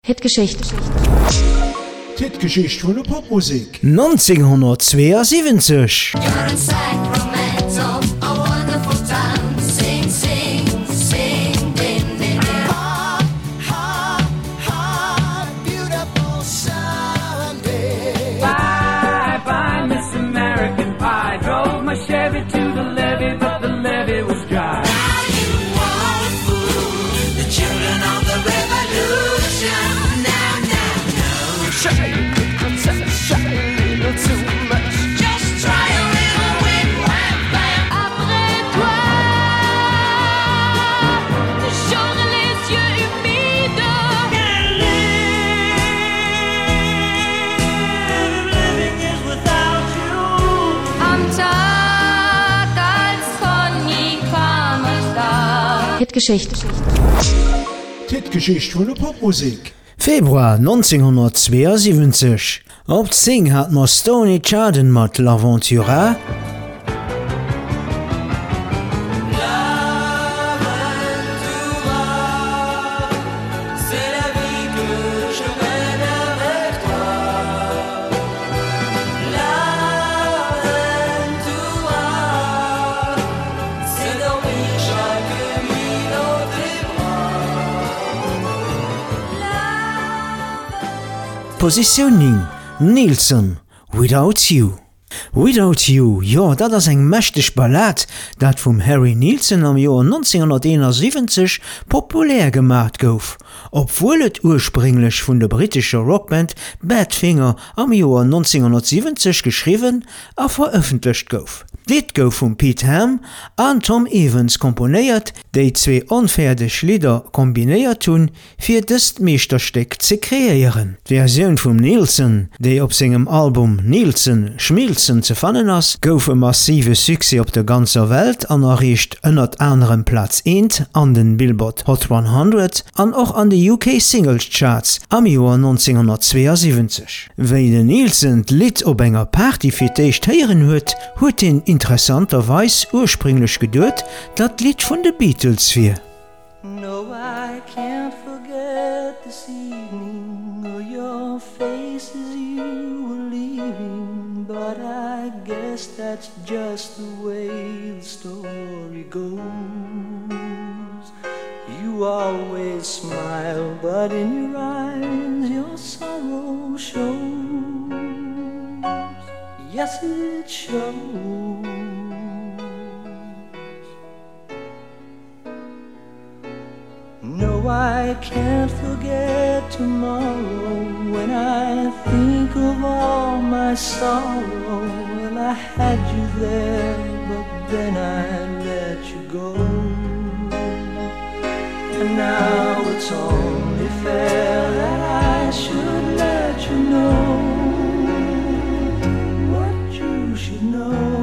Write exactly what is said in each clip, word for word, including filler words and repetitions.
Hitgeschichte. Hitgeschichte von der Popmusik. neunzehnhundertzweiundsiebzig. Hitgeschichte. Hitgeschichte von der Popmusik. Februar neunzehnhundertzweiundsiebzig. Op zing hat ma Stoney Chardin mat L'Aventura. Position neun. Nielsen, Without You. Without You, ja, dat ass eng mächteg Ballett, dat vum Harry Nielsen am Joer neunzehnhunderteinundsiebzig populär gemacht gouf, obwohl et urspringlech vun der britischer Rockband Badfinger am Joer neunzehnhundertsiebzig geschriwen a veröffentlicht gouf. Dit gouf vum Pete Ham an Tom Evans komponéiert, déi zwee onfertig Lieder kombinéiert hunn, fir dëst Meestersteck ze kreieren. D'Versioun vum Nielsen, déi op segem Album Nielsen Schmielsen ze fannen ass, gouf e massive Suse op der ganzer Welt an erreicht ënnert anderem Platz een an den Billboard Hot hundert an och an de U K Singles Charts am Joer neunzehnhundertzweiundsiebzig. Wéi de Nielsen d'Lied op enger Party fir d'éischt heieren huet, huet den interessanterweis ursprünglich geduert, dat Lied von de Beatles fir. No, I can't forget this evening or your face as you were leaving, but I guess that's just the way the story goes. You always smile, but in your eyes your sorrow shows. Yes, it shows. No, I can't forget tomorrow when I think of all my sorrow. Well, I had you there, but then I let you go. And now it's only fair that I should let you know what you should know.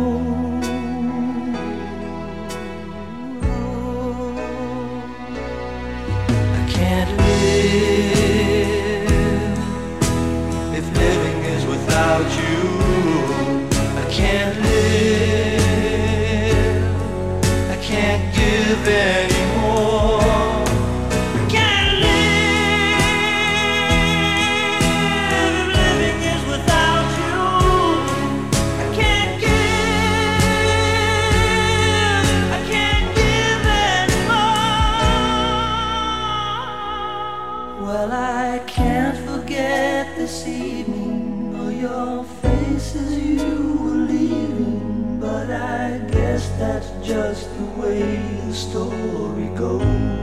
If living is without you, I can't live. I can't give anymore. I can't live. If living is without you, I can't give. I can't give anymore. Well, I can't forget this evening or your face as you were leaving, but I guess that's just the way the story goes.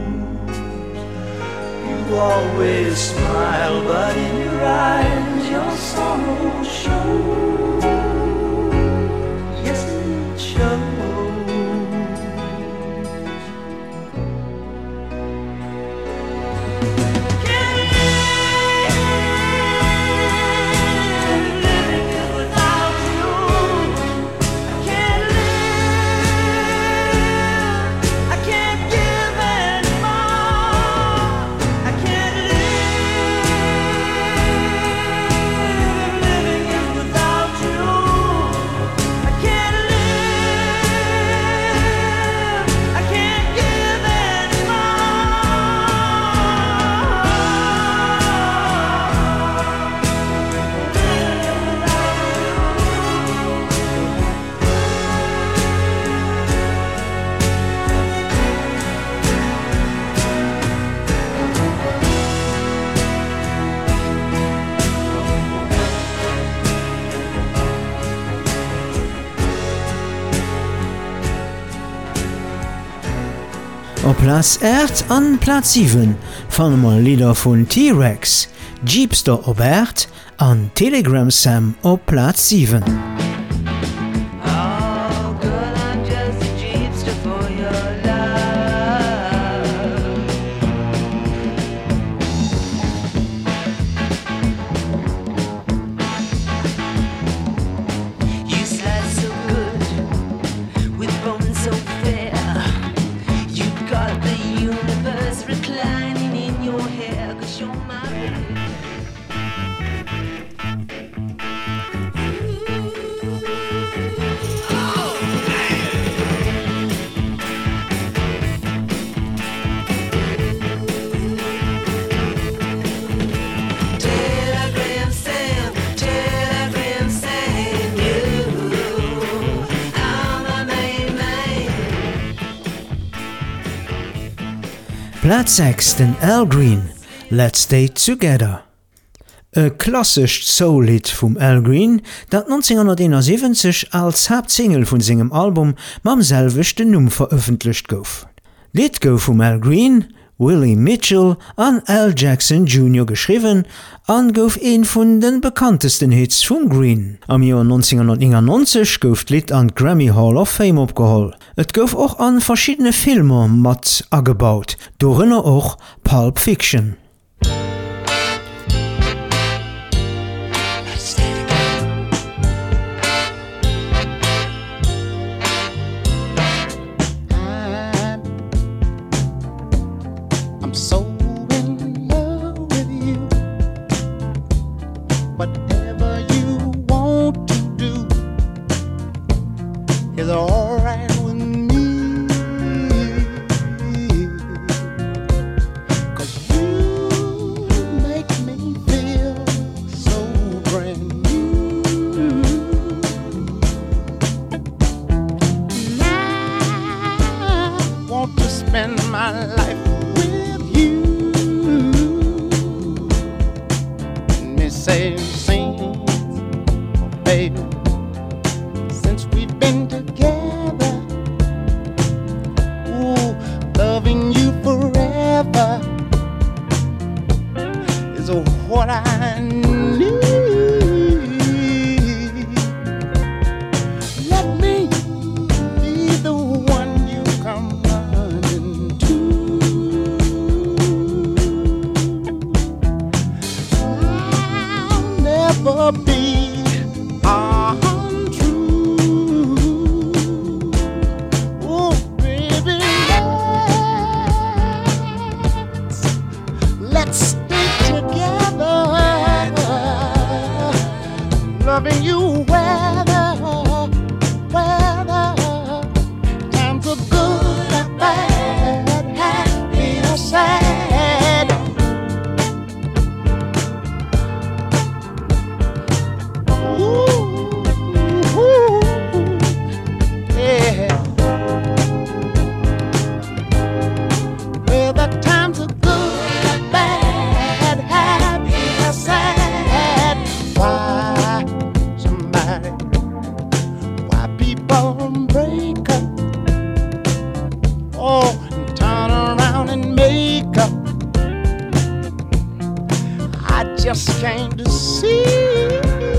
You always smile, but in your eyes your sorrow shows. Yes, it shows. Without you Platz acht an Platz sieben fangen wir Lieder von T-Rex, Jeepster op acht an Telegram Sam op Platz sieben. Oh, girl, I'm just a jeepster for your love. You slide so good, with bones so fair. You've got the universe reclining in your hair, 'cause you're my baby. Telegram Sam, Telegram Sam, you are my main man. Platz sechs den Al Green, Let's Stay Together. E klassisch Soul-Lied vum Al Green, dat neunzehnhunderteinundsiebzig als Hauptsingle vun singem Album mam selwechte Numm veröffentlicht gouf. Lied gouf vum Al Green, Willie Mitchell an Al Jackson Junior geschriven an gouf een vun den bekanntesten Hits vum Green. Am Joer neunzehnhunderteinundneunzig gouf d'Lied an Grammy Hall of Fame opgeholl. Et gouf och an verschiedene Filmer mat agebaut, dorënner och Pulp Fiction. I'm so in love with you. Whatever you want to do is alright with me. 'Cause you make me feel so brand new. And I want to spend my life same scene, baby. Since we've been together, ooh, loving you forever is what I need. Let me be the one you come running to. Never be untrue. Oh, baby, let's, let's stay together. Loving you weather, weather. Times are good and bad, happy or sad. Just came to see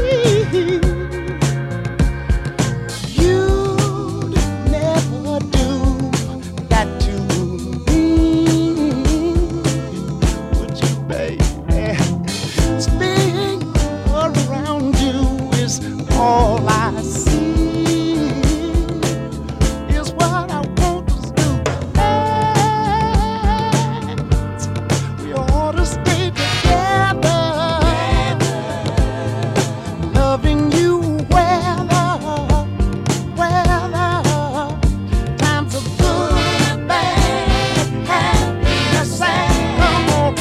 you'd never do that to me, would you, baby? Staying around you is all I see, is what I want to do. And we ought to stay together. Loving you weather, weather. Times are good and bad, happy or sad. Come on,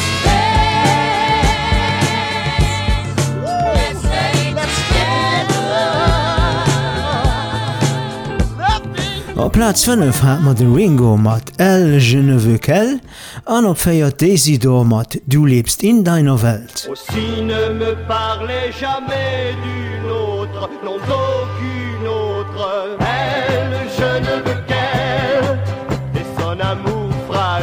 let's stay, let's stay together. Op Platz fünf hat mat de Ringo mat Elle je ne veux qu'elle an op feiert Desidor mat Du lebst in deiner Welt. Aussi ne me parlez jamais d'une autre, non d'aucune autre. Elle, je ne veux qu'elle, et son amour fragile.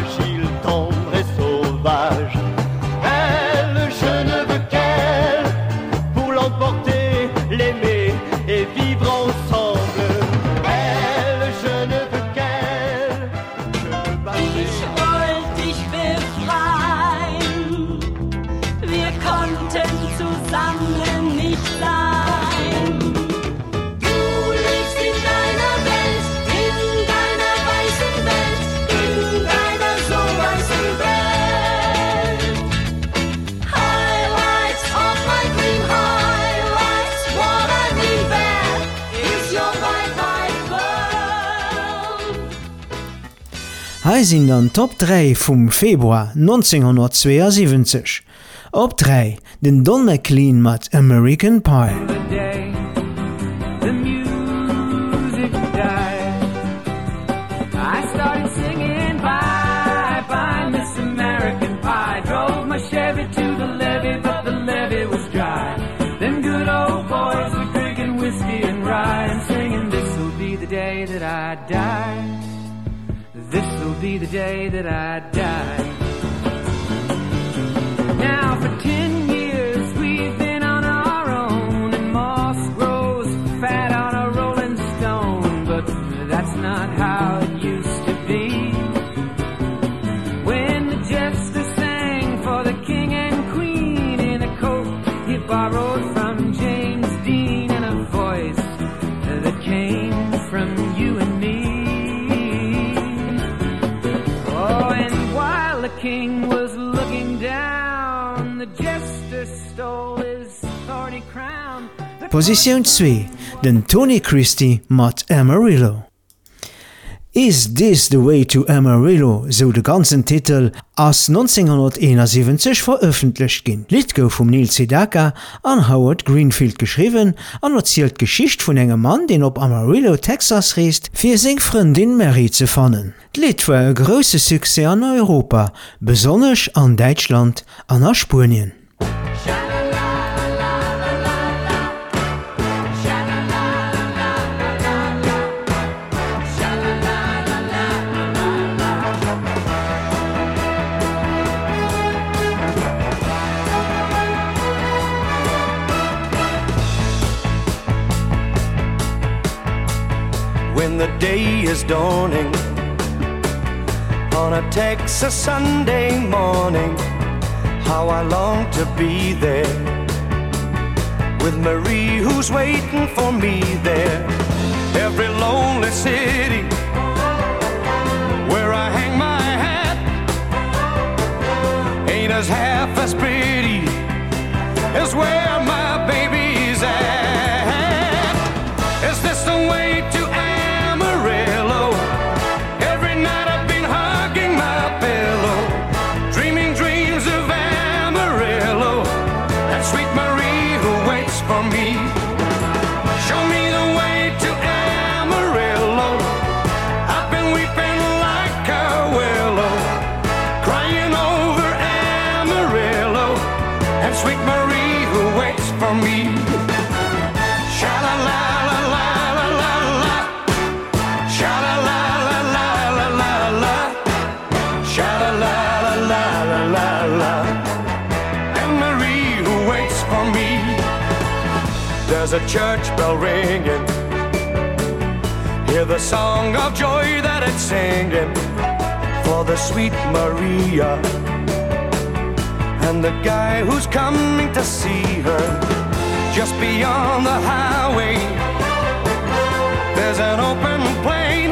konnten zusammen nicht sein. Du lebst in deiner Welt, in deiner weißen Welt, in deiner so weißen Welt. Highlights of my dream, highlights what I mean there is your wide, wide world. Hei sind an Top drei vum Februar neunzehnhundertzweiundsiebzig. Op drei den Don McLean mat American Pie. The day the music died, I started singing bye bye Miss American Pie. Drove my Chevy to the levee, but the levee was dry. Them good old boys were drinking whiskey and rye and singing, this'll be the day that I die. This'll be the day that I die. Now for ten years we've been on our own, and moss grows fat on a rolling stone, but that's not how it used to be. When the jester sang for the king and queen in a coat he borrowed from James Dean, and a voice that came from you and me. Oh, and while the king was looking down, the jester stole his thorny crown. The Position zwei den Tony Christie mat Amarillo. Is This the Way to Amarillo, so de ganzen Titel, ass neunzehnhunderteinundsiebzig veröffentlicht ginn. Lied gouf vum Neil Sedaka an Howard Greenfield geschriwen, an erzielt Geschicht vun engem Mann, den op Amarillo, Texas reist, fir seg Freundin Mary ze fannen. D'Lied war e grosse Sukse an Europa, besonnech an Deutschland an a Spurien. When the day is dawning on a Texas Sunday morning, how I long to be there with Marie who's waiting for me there. Every lonely city where I hang my hat ain't as half as pretty as where my baby's at. Is this the way to Amarillo? Every night I've been hugging my pillow, dreaming dreams of Amarillo and sweet Marie who waits for me. Show me the way to Amarillo. I've been weeping like a willow, crying over Amarillo and sweet Marie who waits for me. Sha-la-la-la-la-la-la-la, sha-la-la-la-la-la-la-la, sha-la-la-la-la-la-la, and Marie who waits for me. There's a church bell ringing, hear the song of joy that it's singing for the sweet Maria and the guy who's coming to see her. Just beyond the highway there's an open plain,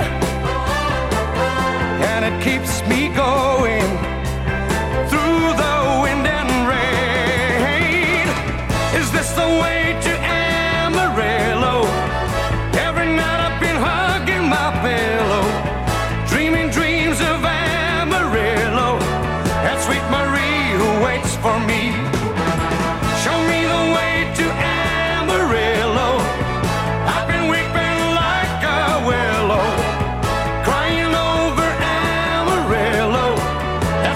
and it keeps me going through the wind and rain. Is this the way to Amarillo? Every night I've been hugging my pillow, dreaming dreams of Amarillo and sweet Marie who waits for me. Show me the way to Amarillo. I've been weeping like a willow, crying over Amarillo and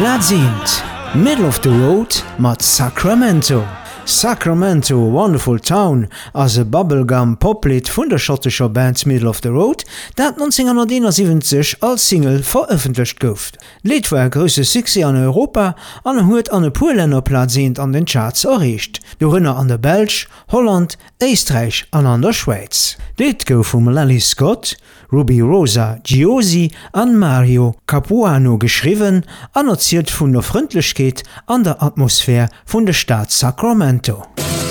Platz eins. Middle of the Road mat Sacramento. Sacramento, Wonderful Town, as e Bubblegum-Poplied vun der schottescher Band Middle of the Road, dat neunzehnhunderteinundsiebzig als Single veröffentlicht gouft. Lied war e grösse Succès an Europa an er huet an e puer Länner platzient an den Charts erreicht. Dorënner an der Belsch, Holland, Österreich an an der Schweiz. Lied gouf vum Lally Scott, Ruby Rosa Giosi an Mario Capuano geschriwen, anerzielt vun der Freundlichkeit an der Atmosphäre vun der Stadt Sacramento.